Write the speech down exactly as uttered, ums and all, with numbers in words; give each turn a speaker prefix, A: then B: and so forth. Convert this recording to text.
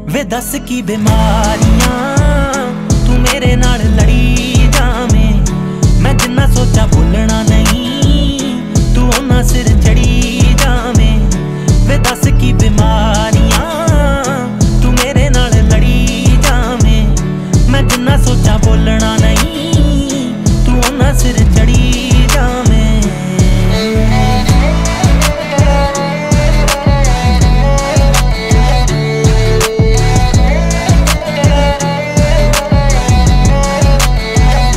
A: वे दस की बीमारियां तू मेरे नाल लड़ी जावे, मैं जिन्ना सोचा भुलना नहीं।